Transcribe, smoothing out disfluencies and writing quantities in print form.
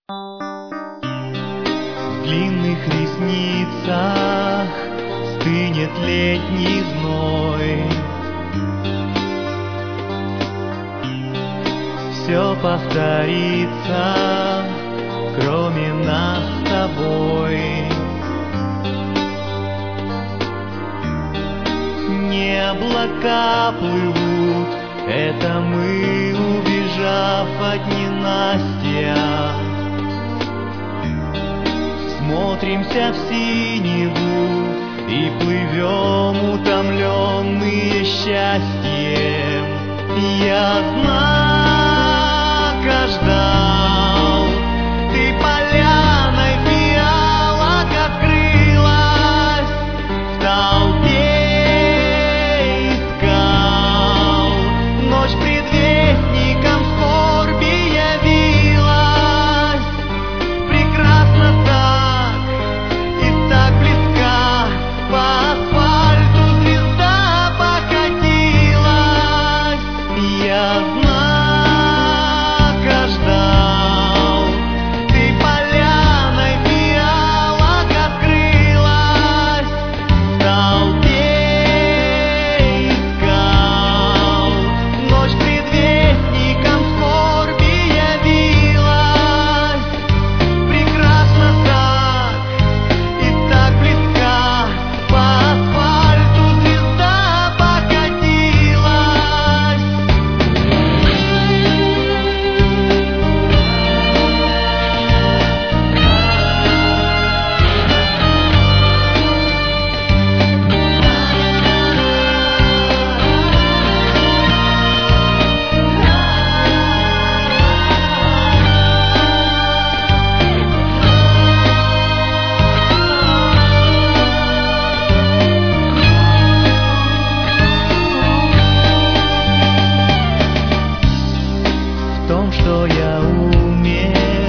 В длинных ресницах стынет летний зной. Все повторится, кроме нас с тобой. Не облака плывут, это мы, убежав от ненастья. Смотримся в синеву и плывем, утомленные счастьем. Я знако ждал, ты поляной фиалок открылась, в толпе искал, ночь предвестником скорби явилась. Прекрасно так и так близка, по асфальту звезда покатилась. Я знако ждал, ты поляной фиалок открылась, в толпе искал, ночь предвестником скорби явилась. Прекрасно так и так близка, по асфальту звезда покатилась. В том, что я умею,